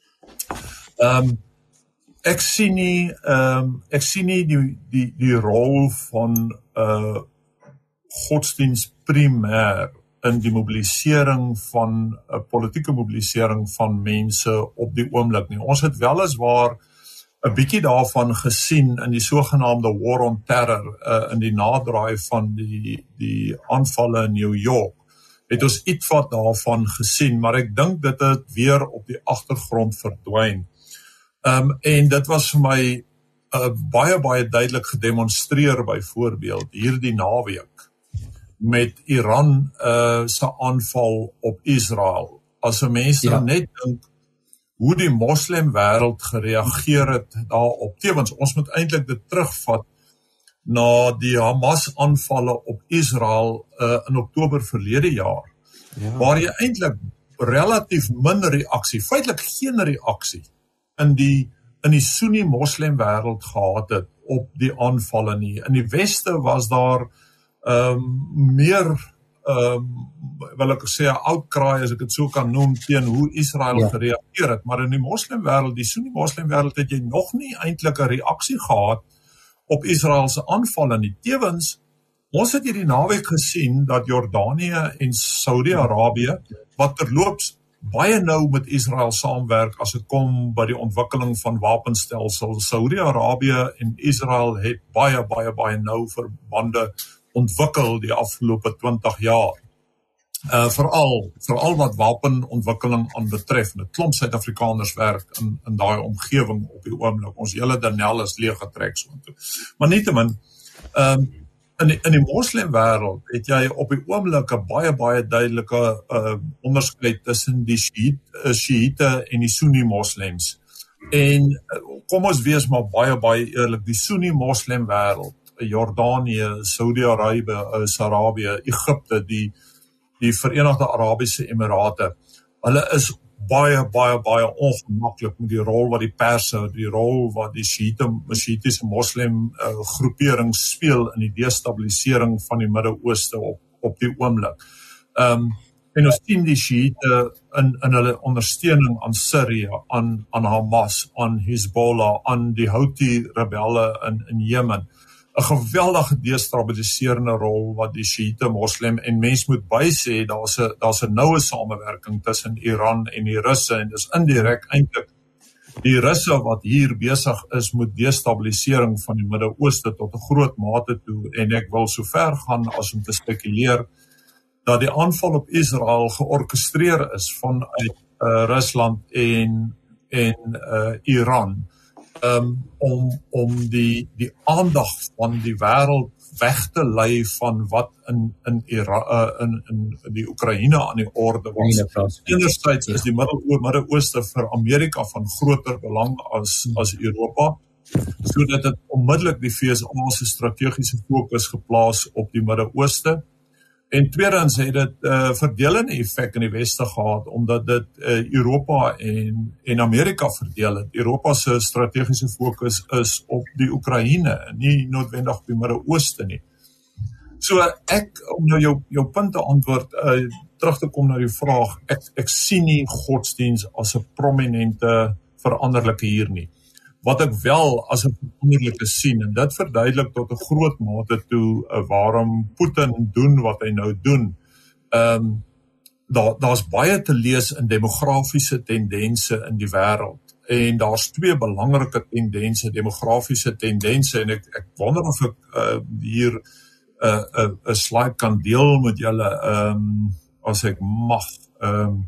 Ehm um, ek sien nie ehm um, ek sien nie die die die rol van uh godsdienst primêr in die mobilisering van 'n uh, politieke mobilisering van mense op die oomblik nie. Ons het weliswaar 'n bietjie daarvan gesien in die sogenaamde War on Terror uh, in die nadraai van die die aanvalle in New York. Het ons ietwat daarvan gesien, maar ek dink dit het weer op die agtergrond verdwyn. Um, en dit was vir my uh, baie, baie duidelik gedemonstreer byvoorbeeld hierdie naweek met Iran uh, se aanval op Israel. As 'n mens ja. dan net dink hoe die moslemwêreld gereageer het daarop. Tevens, ons moet eintlik dit terugvat na die Hamas aanvalle op Israel uh, in Oktober verlede jaar, ja. waar jy eintlik relatief min reaksie, feitelik geen reaksie in die in die Sunni moslim wêreld gehad het op die aanvalle nie. In die weste was daar um, meer um, wil ek sê 'n outcry as ek dit so kan noem teen hoe Israel ja. gereageer het, maar in die moslim wêreld, die Sunni moslim wêreld het jy nog nie eintlik 'n reaksie gehad op Israel se aanvalle nie. Tevens, ons het hierdie naweek gesien dat Jordanië en Saudi-Arabië wat terloops baie nou met Israel saamwerk as dit kom by die ontwikkeling van wapenstelsels. Saudi-Arabië en Israel het baie, baie, baie nou verbande ontwikkel die afgelope twintig jaar. Uh, veral, veral wat wapenontwikkeling aanbetref. 'n Klomp Suid-Afrikaners werk in, in daai omgewing op die oomblik. Ons hele Danel is leeggetrek soontoe. Maar nietemin, um, in die, in die moslimwêreld het jy op die oomblik 'n baie, baie duidelike uh, onderskeid tussen die Shiite en die Sunni moslems. En uh, kom ons wees maar baie, baie eerlik, die Sunni moslimwêreld, Jordanië, Saudi-Arabië, Arabië, Egipte, die die Verenigde Arabiese Emirate, hulle is baie, baie, baie ongemaklik met die rol wat die Perse, die rol wat die Shiïtiese moslim uh, groepering speel in die destabilisering van die Midde-Ooste op, op die oomblik. Um, en ons sien die Shiïte in, in hulle ondersteuning aan Syrië, aan, aan Hamas, aan Hezbollah, aan die Houthi-rebelle in, in Jemen, 'n geweldige destabiliserende rol wat die Shiite moslim, en mens moet bysê, daar's 'n daar's 'n noue samewerking tussen Iran en die Russe, en dis indirek eintlik die Russe wat hier besig is met destabilisering van die Midde-Ooste tot 'n groot mate toe, en ek wil so ver gaan as om te spekuleer dat die aanval op Israel georkestreer is vanuit uh, Rusland en en uh, Iran. Um, om, om die, die aandag van die wêreld weg te lei van wat in, in, Ira, uh, in, in die Oekraïne aan die orde was. Enerzijds is die Midde-Ooste vir Amerika van groter belang as, as Europa, sodat dit onmiddellik die V S A se strategiese fokus geplaas op die Midde-Ooste. En tweedens het dit uh, verdelende effek in die Weste gehad, omdat dit uh, Europa en, en Amerika verdeel het. Europa se strategiese fokus is op die Oekraïne, nie noodwendig op die Midde-Ooste nie. So ek, om nou jou, jou punt te antwoord, uh, terug te kom na die vraag, ek, ek sien nie godsdienst as 'n prominente veranderlike hier nie. Wat ek wel as 'n veranderlike sien, en dit verduidelik tot 'n groot mate toe uh, waarom Putin doen wat hy nou doen. Um, daar, daar's baie te lees in demografiese tendense in die wêreld. En daar's twee belangrike tendense, demografiese tendense, en ek, ek wonder of ek uh, hier 'n uh, uh, uh, slide kan deel met julle, um, as ek mag. Um,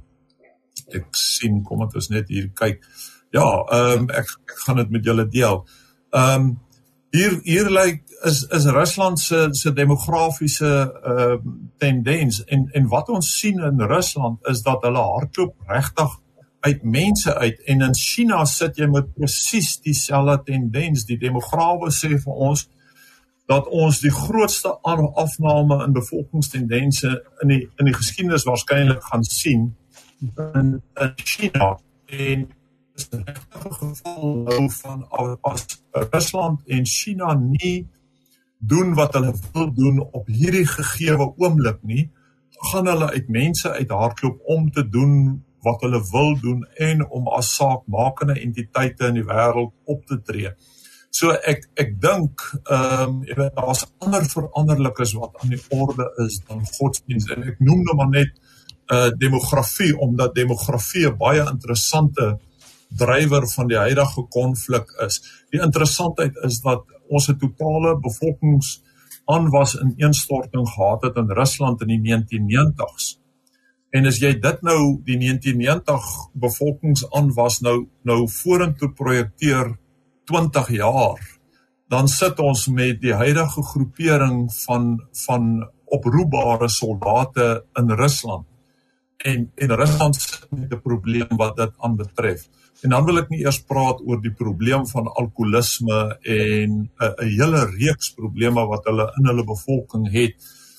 ek sien, kom het ons net hier kyk. Ja, um, ek, ek gaan dit met julle deel. Um, hier hier lyk is, is Rusland se, se demografiese uh, tendens, en, en wat ons sien in Rusland is dat hulle hardloop regtig uit mense uit, en in China sit jy met presies dieselfde tendens. Die demograwe sê vir ons dat ons die grootste afname in bevolkingstendense in die, in die geskiedenis waarskynlik gaan sien in, in China, en is 'n regtige geval nou van as Rusland en China nie doen wat hulle wil doen op hierdie gegeewe oomblik nie, gaan hulle uit mense uit hardloop om te doen wat hulle wil doen en om as saakmakende entiteite in die wêreld op te tree. So ek ek dink ehm um, daar's ander veranderlikes wat aan die orde is dan godsdienst, en ek noem nou maar net uh, demografie, omdat demografie 'n baie interessante drywer van die huidige konflik is. Die interessantheid is dat ons 'n totale bevolkingsaanwas in eenstorting gehad het in Rusland in die negentien negentig's. En as jy dit nou, die negentien negentig bevolkingsaanwas nou, nou vorentoe projekteer twintig jaar, dan sit ons met die huidige groepering van, van oproepbare soldate in Rusland. En, en Rusland sit met 'n probleem wat dit aanbetref. En dan wil ek nie eers praat oor die probleem van alkoholisme en 'n hele reeks probleme wat hulle in hulle bevolking het,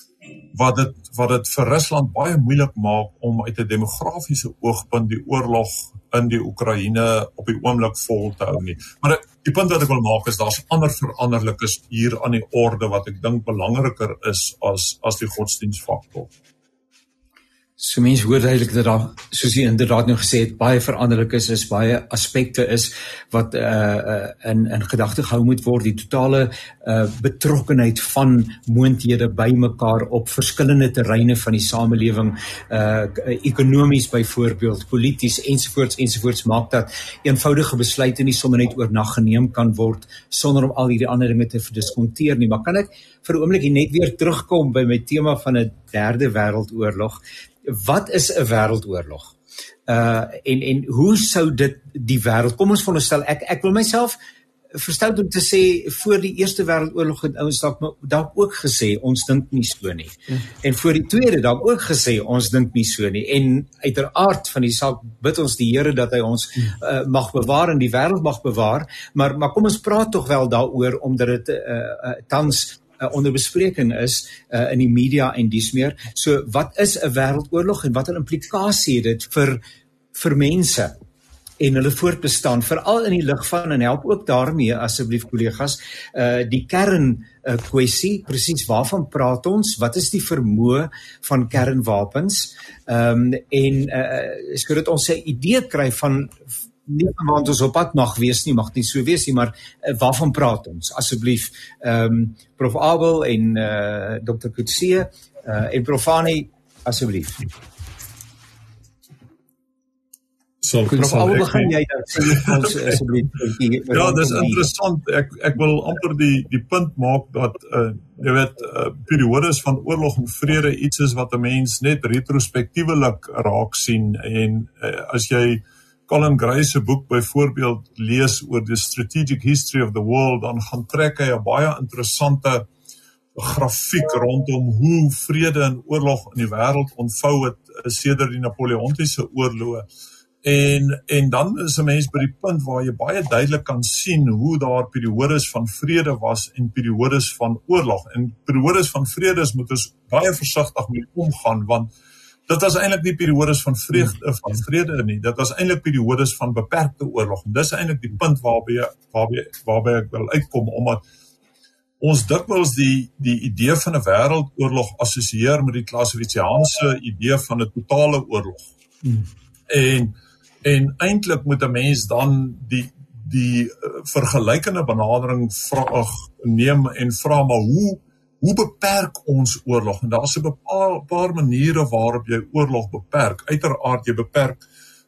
wat dit wat dit vir Rusland baie moeilik maak om uit 'n demografiese oogpunt die oorlog in die Oekraïne op die oomblik vol te hou nie. Maar die punt wat ek wil maak is daar's ander veranderlikes hier aan die orde wat ek dink belangriker is as as die godsdienstfaktor. So mense hoor duidelik dat daar, soos jy inderdaad nou gesê het, baie veranderlik is, is baie aspekte is wat uh, uh, in, in gedagte gehou moet word, die totale uh, betrokkenheid van moondhede by mekaar op verskillende terreine van die samelewing, uh, ekonomies byvoorbeeld, polities ensovoorts ensovoorts, maak dat eenvoudige besluite nie sommer net oornag geneem kan word, sonder om al hierdie ander dinge te verdiskonteer nie. Maar kan ek vir 'n oomblik net weer terugkom by my tema van 'n derde wêreldoorlog? Wat is 'n wêreldoorlog? Uh, en, en hoe sou dit die wêreld, kom ons veronderstel, ek, ek wil myself verstout om te sê, voor die Eerste Wêreldoorlog het ouens dalk ook gesê, ons dink nie so nie. Ja. En voor die Tweede dalk ook gesê, ons dink nie so nie. En uit der aard van die saak bid ons die Here dat hy ons uh, mag bewaar en die wêreld mag bewaar, maar, maar kom ons praat tog wel daaroor, omdat dit uh, uh, tans Uh, onder bespreking is uh, in die media en dies meer. So wat is 'n wêreldoorlog en wat 'n implikasie het dit vir vir mense en hulle voortbestaan, veral in die lig van, en help ook daarmee asseblief kollegas, uh, die kern uh, kwessie, presies waarvan praat ons, wat is die vermoë van kernwapens, um, en uh, sodat ons 'n idee kry van nie want ons op pad mag wees nie, mag nie so wees nie, maar uh, waarvan praat ons? Asseblief, um, Prof Abel en uh, dokter Coetzee uh, en Profani, asseblief. Sal, Prof sal Abel, ek begin jy dan sê ons asseblief. Ja, dis interessant. Ek ek wil amper die die punt maak dat uh, jy weet uh, periodes van oorlog en vrede iets is wat 'n mens net retrospektiewelik raak sien, en uh, as jy Colin Gray se boek byvoorbeeld lees oor the strategic history of the world, dan gaan trek hy 'n baie interessante grafiek rondom hoe vrede en oorlog in die wêreld ontvou het sedert die Napoleontiese oorloë. En, en dan is 'n mens by die punt waar jy baie duidelik kan sien hoe daar periodes van vrede was en periodes van oorlog. En periodes van vrede moet ons baie versigtig mee omgaan, want dit was eintlik nie periodes van vreugde van vrede nie, dit was eintlik periodes van beperkte oorlog. En dis eintlik die punt waarby waarby waarby ek wil uitkom, omdat ons dikwels die die idee van 'n wêreldoorlog assosieer met die Clausewitziaanse idee van 'n totale oorlog. Hmm. En en eintlik moet 'n mens dan die die uh, vergelykende benadering vraag neem en vra, maar hoe Hoe beperk ons oorlog? En daar is 'n bepaal, paar maniere waarop jy oorlog beperk. Uiteraard jy beperk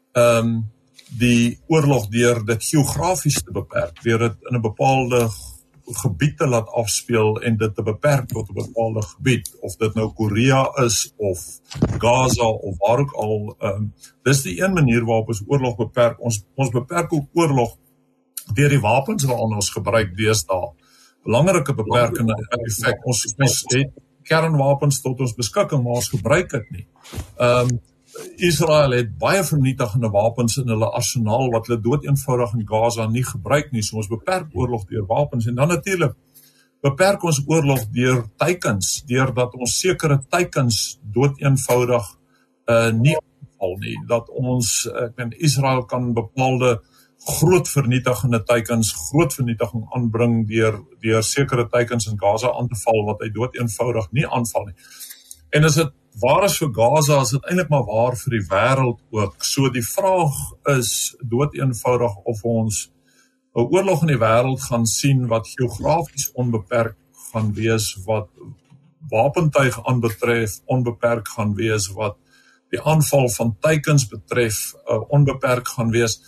um, die oorlog deur dit geografies te beperk, deur dit in 'n bepaalde gebied te laat afspeel en dit te beperk tot 'n bepaalde gebied, of dit nou Korea is of Gaza of waar ook al. Um, dis die een manier waarop ons oorlog beperk. Ons ons beperk ook oorlog deur die wapens wat ons gebruik deesdae. Belangrike beperkende effek. Ons, ons het kernwapens tot ons beskikking, maar ons gebruik dit nie. Um, Israel het baie vernietigende wapens in hulle arsenaal wat hulle doodeenvoudig in Gaza nie gebruik nie. So ons beperk oorlog deur wapens, en dan natuurlik beperk ons oorlog deur teikens, deurdat ons sekere teikens doodeenvoudig uh, nie aanval nie. Dat ons, ek meen, Israel kan bepaalde groot vernietigende teikens, groot vernietiging aanbring deur deur sekere teikens in Gaza aan te val wat hy dood eenvoudig nie aanval nie. En as dit waar is vir Gaza, is dit eintlik maar waar vir die wêreld ook. So die vraag is dood eenvoudig of ons 'n oorlog in die wêreld gaan sien wat geografies onbeperk gaan wees, wat wapentuig aanbetref onbeperk gaan wees, wat die aanval van teikens betref uh, onbeperk gaan wees.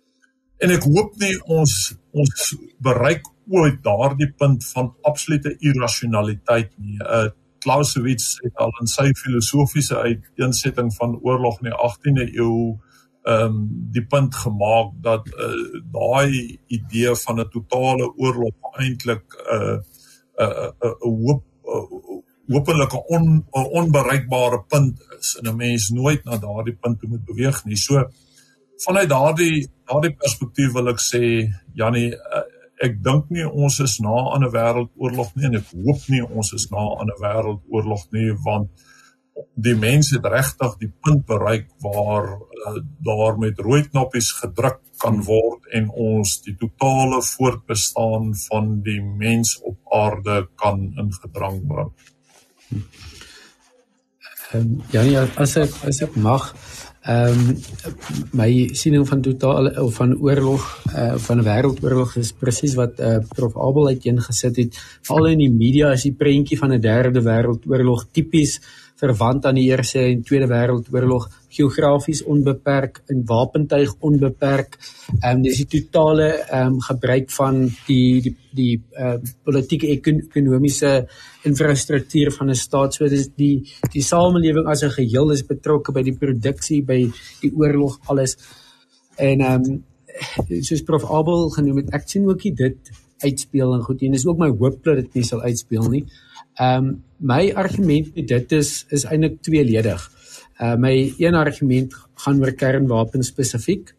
En ek hoop nie ons ons bereik ooit daardie punt van absolute irrasionaliteit nie. Uh, Clausewitz het al in sy filosofiese uiteensetting van oorlog in die agtiende eeu um, die punt gemaak dat uh, daai idee van 'n totale oorlog eintlik 'n uh, 'n uh, uh, uh, hoop uh, hopelik 'n on, uh, onbereikbare punt is, en 'n mens nooit na daardie punt moet beweeg nie. So vanuit daardie daardie perspektief wil ek sê, Jannie, uh, ek dink nie ons is na aan 'n wêreldoorlog nie, en ek hoop nie ons is na aan 'n wêreldoorlog nie, want die mense het regtig die punt bereik waar uh, daar met rooi knoppies gedruk kan word en ons die totale voortbestaan van die mens op aarde kan in gedrang bring. Um, ja, ja, as ek as ek mag, um, my siening van totaal of van oorlog, uh, van 'n wêreldoorlog is presies wat uh, Prof Abel uiteengesit het. Veral in die media is die prentjie van 'n derde wêreldoorlog tipies verwant aan die Eerste en Tweede Wêreldoorlog, geografies onbeperk en wapentuig onbeperk. Um, dis die totale um, gebruik van die die, die uh, politieke ekonomiese infrastruktuur van 'n staat. So dis die die samelewing as 'n geheel is betrokke by die produksie, by die oorlog, alles. En um, soos Prof Abel genoem het, ek sien ook nie dit uitspeel en goed, en dis ook my hoop dat dit nie sal uitspeel nie. Um, my argument met dit is, is eintlik tweeledig. Uh, my een argument gaan oor kernwapens spesifiek.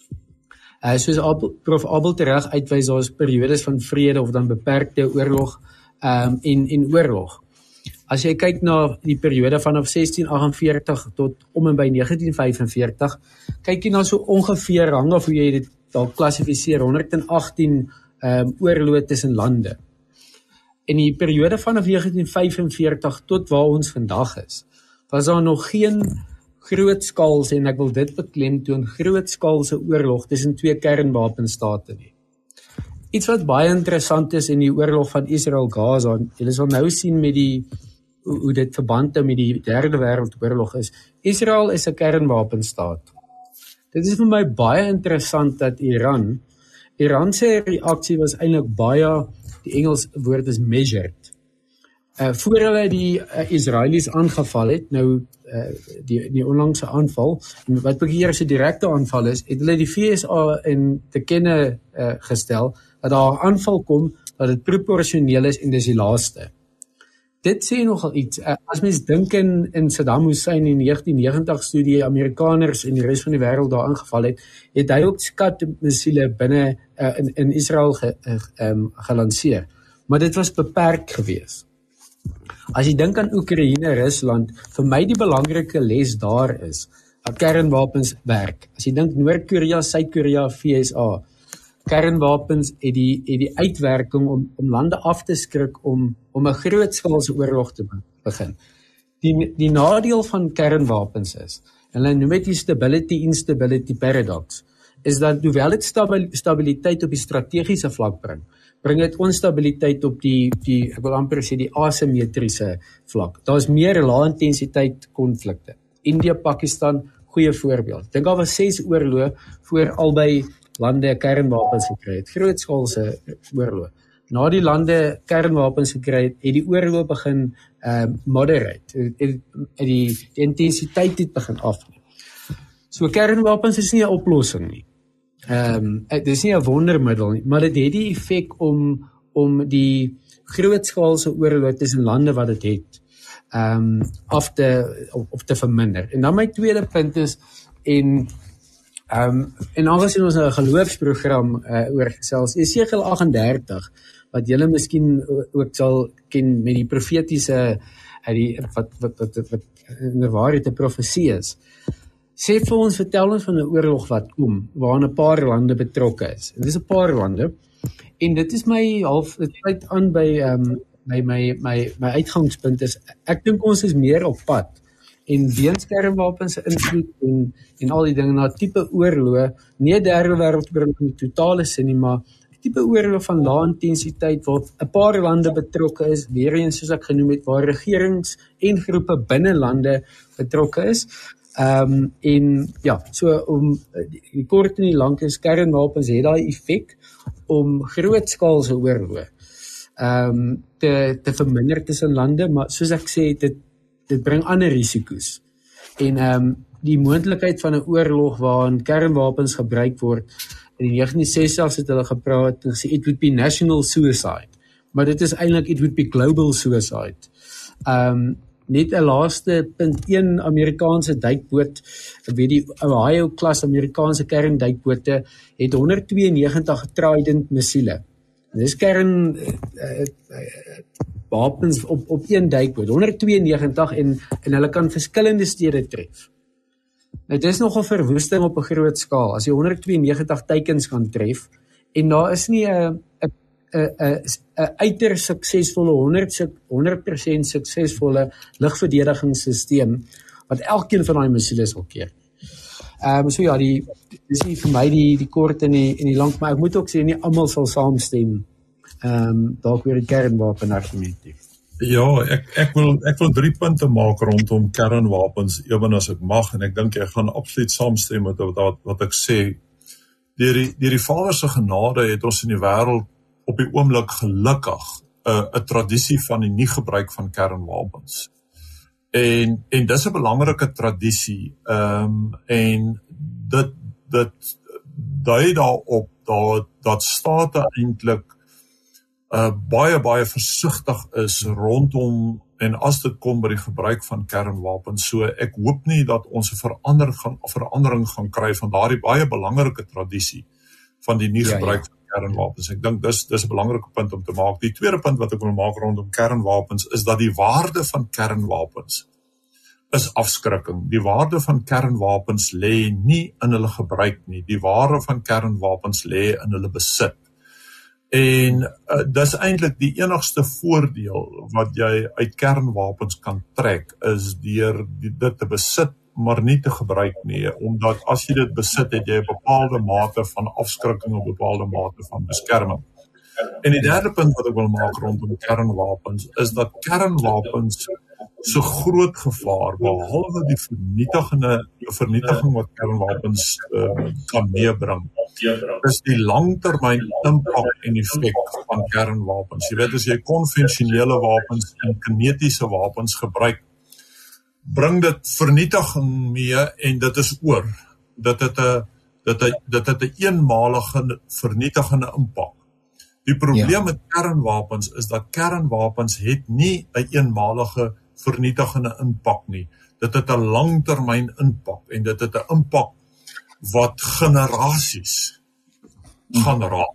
Uh, soos Abel, Prof Abel tereg uitwys, daar is periodes van vrede of dan beperkte oorlog um, en, en oorlog. As jy kyk na die periode vanaf sestien agt en veertig tot om en by negentien vyf en veertig, kyk jy na so ongeveer hang of hoe jy dit dalk klassifiseer, honderd en agttien um, oorloë tussen lande. In die periode vanaf negentien vyf en veertig tot waar ons vandag is, was daar nog geen grootskaalse, en ek wil dit beklemtoon, grootskaalse oorlog tussen twee kernwapenstate nie. Iets wat baie interessant is in die oorlog van Israel-Gaza, julle sal nou sien met die, hoe dit verband met die derde wêreldoorlog is, Israel is 'n kernwapenstaat. Dit is vir my baie interessant dat Iran, Iran se reaksie was eintlik baie, die Engels woord is measured. Uh, voor hulle die uh, Israelies aangeval het, nou uh, die, die onlangse aanval, en wat bekeer se direkte aanval is, het hulle die V S A in te kenne uh, gestel, dat daar 'n aanval kom, dat dit proporsioneel is en dis die laaste. Dit sê nogal iets. Uh, as mens dink in, in Saddam Hussein in negentien negentig, toe die Amerikaners en die res van die wêreld daar aangeval het, het hy ook Scud-missiele binne uh, in, in Israel ge, uh, um, gelanseer. Maar dit was beperk gewees. As jy dink aan Oekraïne, Rusland, vir my die belangrike les daar is, dat kernwapens werk. As jy dink Noord-Korea, Suid-Korea, V S A, kernwapens het die, het die uitwerking om, om lande af te skrik om, om 'n grootskaalse oorlog te begin. Die, die nadeel van kernwapens is, en hulle noem dit die stability-instability paradox, is dat hoewel dit stabiliteit op die strategiese vlak bring, bring dit onstabiliteit op die, die ek wil amper sê, die asymmetriese vlak. Daar is meer lae-intensiteit konflikte. India, Pakistan, goeie voorbeeld. Dink daar was ses oorloë voor albei lande kernwapens gekry het, grootskaalse oorloë. Na die lande kernwapens gekry het, het die oorlog begin uh, moderate, het, het, het die, die intensiteit het begin afneem. So kernwapens is nie 'n oplossing nie. Um, dit is nie 'n wondermiddel nie, maar dit het die effek om, om die grootskaalse oorlog tussen lande wat dit het, um, af te, of, of te verminder. En dan my tweede punt is, en Um, en aangezien ons nou 'n geloofsprogram uh, oorgesels, Esegiel agt en dertig, wat julle miskien ook sal ken met die profetiese, uh, die, wat, wat, wat, wat in die waarheid 'n profesie is, sê vir ons, vertel ons van 'n oorlog wat kom, waarin 'n paar lande betrokke is. En dit is 'n paar lande, en dit is my half, dit sluit aan by, um, by my, my, my uitgangspunt is, ek dink ons is meer op pad, en weens kernwapens invloed en, en al die dinge na tipe oorloë, nie 'n derde wêreldoorlog in die totale sin nie, maar tipe oorloë van lae intensiteit waar 'n paar lande betrokke is, weer eens soos ek genoem het, waar regerings en groepe binne lande betrokke is. Um, en ja, so om die kort en die lank is, kernwapens het daai effek om grootskaalse oorloë um, te, te verminder tussen lande, maar soos ek sê, dit dit bring ander risiko's. En um, die moontlikheid van 'n oorlog waarin kernwapens gebruik word, in die negentien sestig's het hulle gepraat en gesê, it would be national suicide. Maar dit is eintlik, it would be global suicide. Um, net 'n laaste punt, een Amerikaanse duikboot, ek weet die Ohio-klas Amerikaanse kernduikbote, het honderd twee en negentig Trident missiele. En dis kern uh, uh, uh, wapens op, op een duikboot, honderd twee en negentig, en, en hulle kan verskillende stede tref. Nou, dit is nogal verwoesting op 'n groot skaal, as jy honderd twee en negentig teikens kan tref, en daar is nie 'n 'n 'n 'n uiters suksesvolle honderd persent suksesvolle lugverdedigingsstelsel wat elkeen van daai missiele sal keer. Ehm um, so ja, die dis nie vir my die die kort en die en die lank, maar ek moet ook sê nie almal sal saamstem. Ehm um, dalk weer 'n kernwapen argument. Ja, ek ek wil ek wil drie punte maak rondom kernwapens, ewen as ek mag, en ek dink jy gaan absoluut saamstem met wat wat ek sê. Deur die deur die Vader se genade het ons in die wêreld op die oomblik gelukkig 'n uh, 'n tradisie van die nie gebruik van kernwapens. En en dis 'n belangrike tradisie. Ehm um, en dit dit dui daarop dat dat state eintlik uh, baie baie versigtig is rondom en as dit kom by die gebruik van kernwapens. So ek hoop nie dat ons 'n verander gaan verandering gaan kry van daardie baie belangrike tradisie van die nie ja, gebruik ja. van kernwapens. Ek dink dis dis 'n belangrike punt om te maak. Die tweede punt wat ek wil maak rondom kernwapens is dat die waarde van kernwapens is afskrikking. Die waarde van kernwapens lê nie in hulle gebruik nie. Die waarde van kernwapens lê in hulle besit. En uh, dis eintlik die enigste voordeel wat jy uit kernwapens kan trek is deur die, dit te besit, maar nie te gebruik nie, omdat as jy dit besit, het jy 'n bepaalde mate van afskrikking of 'n bepaalde mate van beskerming. En die derde punt wat ek wil maak rondom kernwapens is dat kernwapens so groot gevaar, behalwe die vernietigende vernietiging wat kernwapens uh, kan meebring, is die langtermyn impak en effek van kernwapens. Jy weet, as jy konvensionele wapens en kinetiese wapens gebruik, bring dit vernietiging mee en dit is oor. Dit het 'n dit het dit het 'n eenmalige vernietigende impak. Die probleem ja. met kernwapens is dat kernwapens het nie 'n eenmalige vernietigende impak nie. Dit het 'n langtermyn impak en dit het 'n impak wat generasies gaan raak.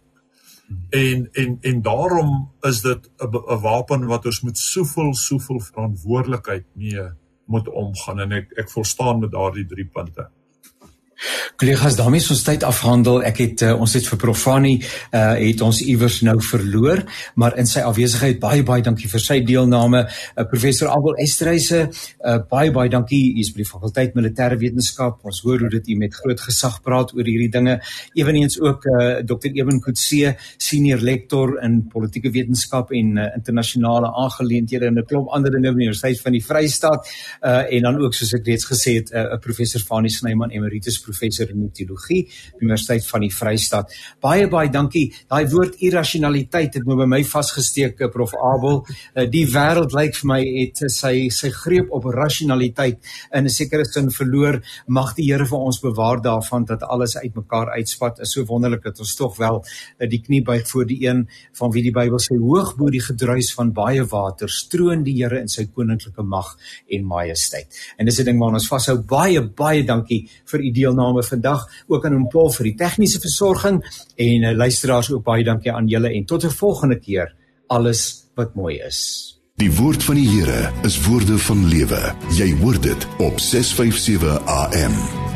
En en en daarom is dit 'n wapen wat ons met soveel soveel verantwoordelikheid mee moet omgaan en ek ek volstaan met daardie drie punte. Collega's, daarmee is ons tyd afhandel. Ek het uh, ons het vir Profani uh, het ons iewers nou verloor, maar in sy afwesigheid baie baie dankie vir sy deelname. Uh, Professor Abel Esterhuise, uh, baie baie dankie. U is by die fakulteit militêre wetenskap. Ons hoor hoe dit u met groot gesag praat oor hierdie dinge. Eweneens ook uh, Dokter Eben Coetzee, senior lektor in politieke wetenskap en uh, internasionale aangeleenthede en 'n klomp ander dinge by die Universiteit van die Vrystaat. Uh, en dan ook, soos ek reeds gesê het, uh, Professor Fanie Snyman, emeritus professor in teologie, Universiteit van die Vrystaat. Baie, baie dankie. Daai woord irrasionaliteit het my by my vasgesteek, Prof Abel. Die wêreld lyk vir my het sy sy greep op rasionaliteit in 'n sekere sin verloor. Mag die Here vir ons bewaar daarvan dat alles uitmekaar uitspat. Is so wonderlik dat ons tog wel die knie buig voor die een van wie die Bybel sê hoog bo die gedruis van baie water stroon die Here in sy koninklike mag en majesteit. En dis 'n ding waar ons vashou. Baie, baie dankie vir u deelname vandag, ook aan hom Paul vir die tegniese versorging en uh, luisteraars ook baie dankie aan julle en tot 'n volgende keer, alles wat mooi is. Die woord van die Here is woorde van lewe. Jy hoor dit op ses vyf sewe A M.